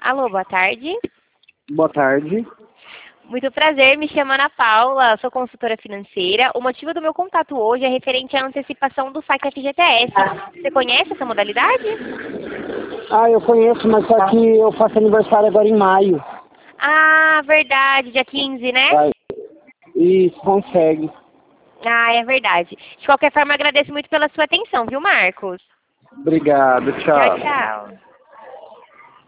Alô, boa tarde. Boa tarde. Muito prazer, me chamo Ana Paula, sou consultora financeira. O motivo do meu contato hoje é referente à antecipação do saque FGTS. Você conhece essa modalidade? Ah, eu conheço, mas só que eu faço aniversário agora em maio. Ah, verdade, dia 15, né? Vai. E consegue. Ah, é verdade. De qualquer forma, agradeço muito pela sua atenção, viu, Marcos? Obrigado, Tchau, tchau. tchau.